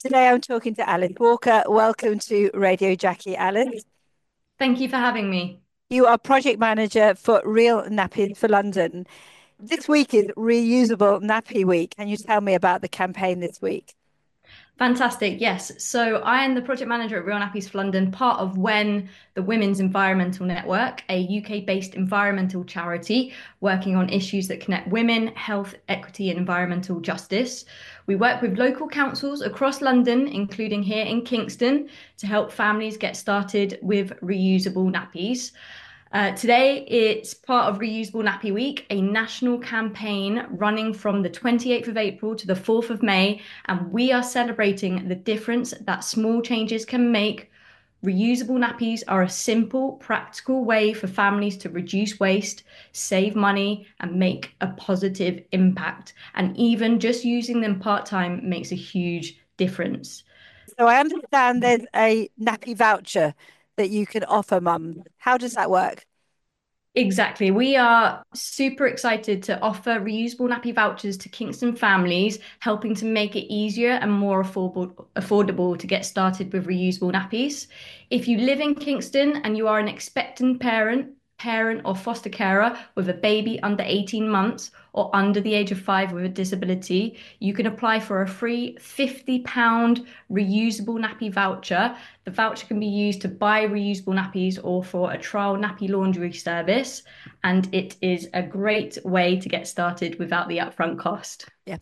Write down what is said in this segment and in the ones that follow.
Today I'm talking to Alice Walker. Welcome to Radio Jackie, Alice. Thank you for having me. You are project manager for Real Nappies for London. This week is Reusable Nappy Week. Can you tell me about the campaign this week? Fantastic. Yes. So I am the project manager at Real Nappies for London, part of WEN, the Women's Environmental Network, a UK-based environmental charity working on issues that connect women, health, equity, and environmental justice. We work with local councils across London, including here in Kingston, to help families get started with reusable nappies. Today, it's part of Reusable Nappy Week, a national campaign running from the 28th of April to the 4th of May, and we are celebrating the difference that small changes can make. Reusable nappies are a simple, practical way for families to reduce waste, save money, and make a positive impact. And even just using them part-time makes a huge difference. So I understand there's a nappy voucher that you can offer mums. How does that work? Exactly. We are super excited to offer reusable nappy vouchers to Kingston families, helping to make it easier and more affordable to get started with reusable nappies. If you live in Kingston and you are an expectant parent or foster carer with a baby under 18 months or under the age of 5 with a disability, you can apply for a free £50 reusable nappy voucher. The voucher can be used to buy reusable nappies or for a trial nappy laundry service, and it is a great way to get started without the upfront cost. Yeah,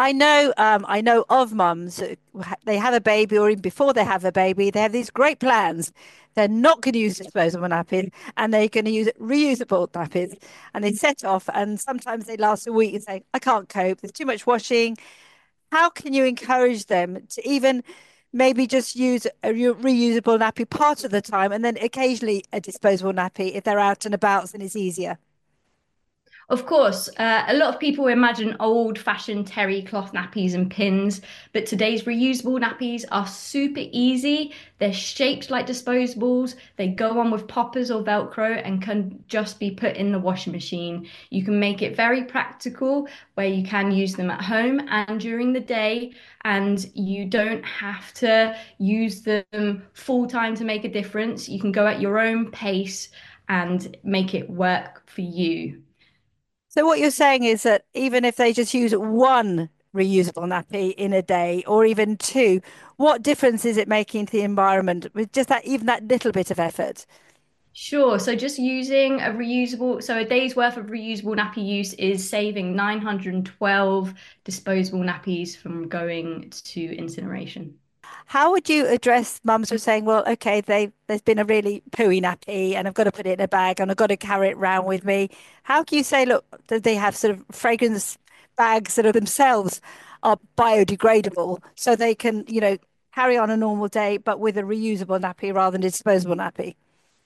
I know of mums. They have a baby, or even before they have a baby, they have these great plans. They're not going to use disposable nappies, and they're going to use reusable nappies. And they set off, and sometimes they last a week and say, "I can't cope. There's too much washing." How can you encourage them to even maybe just use a reusable nappy part of the time, and then occasionally a disposable nappy if they're out and about, and it's easier? Of course, a lot of people imagine old-fashioned terry cloth nappies and pins, but today's reusable nappies are super easy. They're shaped like disposables. They go on with poppers or Velcro and can just be put in the washing machine. You can make it very practical where you can use them at home and during the day, and you don't have to use them full time to make a difference. You can go at your own pace and make it work for you. So what you're saying is that even if they just use one reusable nappy in a day or even two, what difference is it making to the environment with just that even that little bit of effort? Sure. So just using so a day's worth of reusable nappy use is saving 912 disposable nappies from going to incineration. How would you address mums who are saying, well, okay, there's been a really pooey nappy and I've got to put it in a bag and I've got to carry it around with me. How can you say, look, that they have sort of fragrance bags that are themselves are biodegradable so they can, carry on a normal day, but with a reusable nappy rather than disposable nappy?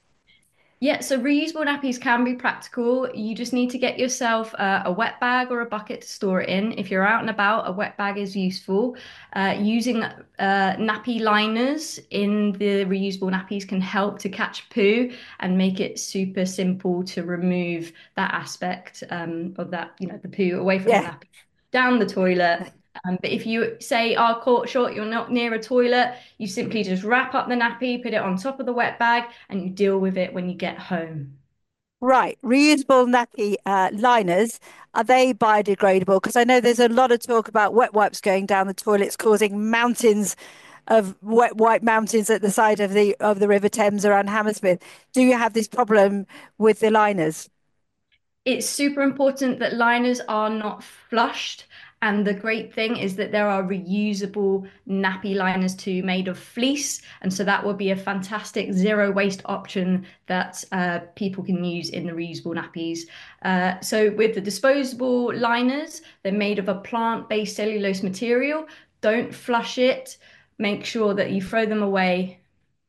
Yeah, so reusable nappies can be practical. You just need to get yourself a wet bag or a bucket to store it in. If you're out and about, a wet bag is useful. Using nappy liners in the reusable nappies can help to catch poo and make it super simple to remove that aspect of that, the poo away from the Yeah. nappy, down the toilet. But if you say are caught short, you're not near a toilet, you simply just wrap up the nappy, put it on top of the wet bag, and you deal with it when you get home. Right. Reusable nappy liners, are they biodegradable? Because I know there's a lot of talk about wet wipes going down the toilets, causing mountains of wet wipe mountains at the side of the River Thames around Hammersmith. Do you have this problem with the liners? It's super important that liners are not flushed. And the great thing is that there are reusable nappy liners too, made of fleece. And so that will be a fantastic zero waste option that people can use in the reusable nappies. So with the disposable liners, they're made of a plant-based cellulose material. Don't flush it. Make sure that you throw them away.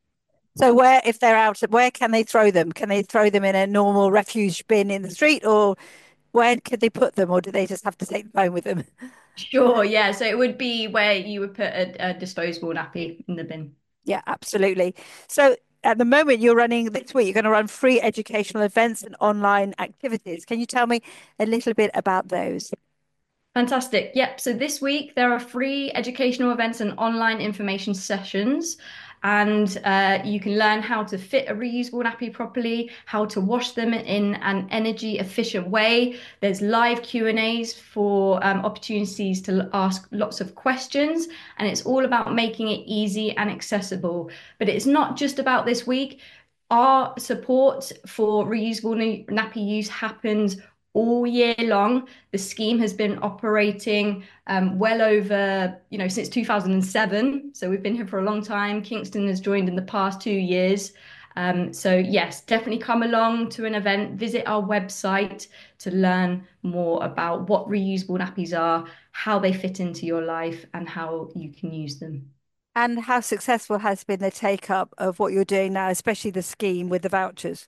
So where, if they're out, where can they throw them? Can they throw them in a normal refuge bin in the street, or where could they put them, or do they just have to take them home with them? Sure, yeah. So it would be where you would put a disposable nappy in the bin. Yeah, absolutely. So at the moment you're running this week, you're going to run free educational events and online activities. Can you tell me a little bit about those? Fantastic. Yep. So this week there are free educational events and online information sessions. And you can learn how to fit a reusable nappy properly, how to wash them in an energy efficient way. There's live Q&As for opportunities to ask lots of questions. And it's all about making it easy and accessible. But it's not just about this week. Our support for reusable nappy use happens all year long. The scheme has been operating well over, since 2007. So we've been here for a long time. Kingston has joined in the past 2 years. So yes, definitely come along to an event, visit our website to learn more about what reusable nappies are, how they fit into your life, and how you can use them. And how successful has been the take up of what you're doing now, especially the scheme with the vouchers?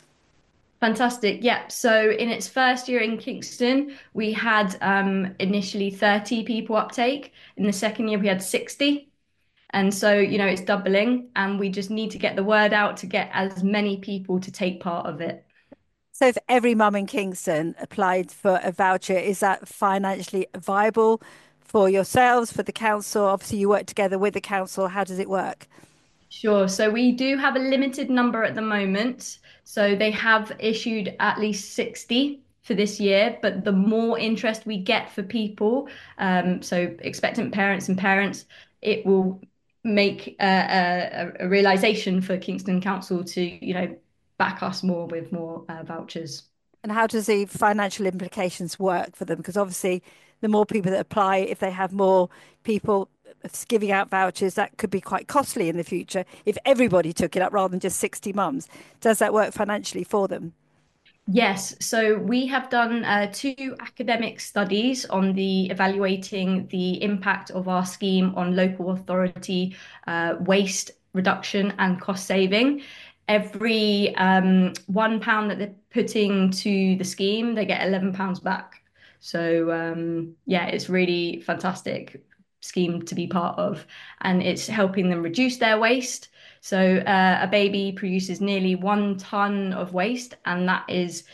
Fantastic. Yep. So in its first year in Kingston, we had initially 30 people uptake. In the second year, we had 60. And so, it's doubling, and we just need to get the word out to get as many people to take part of it. So if every mum in Kingston applied for a voucher, is that financially viable for yourselves, for the council? Obviously, you work together with the council. How does it work? Sure. So we do have a limited number at the moment. So they have issued at least 60 for this year, but the more interest we get for people, so expectant parents and parents, it will make a realization for Kingston Council to, back us more with more vouchers. And how does the financial implications work for them? Because obviously, the more people that apply, if they have more people giving out vouchers, that could be quite costly in the future if everybody took it up rather than just 60 mums. Does that work financially for them? Yes, so we have done two academic studies on the evaluating the impact of our scheme on local authority waste reduction and cost saving. Every £1 that they're putting to the scheme, they get £11 back. So yeah, it's really fantastic scheme to be part of, and it's helping them reduce their waste. So a baby produces nearly 1 ton of waste, and that is,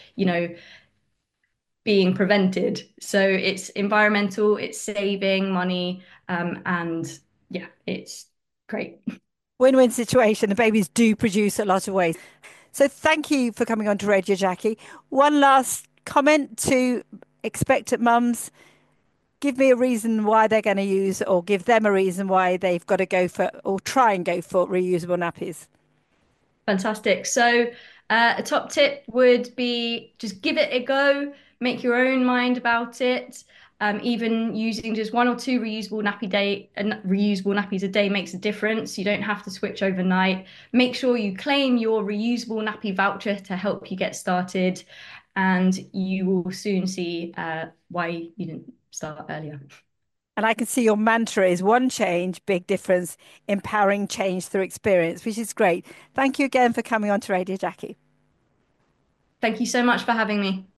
being prevented. So it's environmental, it's saving money, and yeah, it's great. Win-win situation. The babies do produce a lot of waste. So thank you for coming on to Radio Jackie. One last comment to expectant mums. Give me a reason why they're going to use, or give them a reason why they've got to go for, or try and go for reusable nappies. Fantastic. So, a top tip would be just give it a go, make your own mind about it. Even using just one or two reusable nappies a day makes a difference. You don't have to switch overnight. Make sure you claim your reusable nappy voucher to help you get started, and you will soon see why you didn't start earlier. And I can see your mantra is one change, big difference, empowering change through experience, which is great. Thank you again for coming on to Radio Jackie. Thank you so much for having me.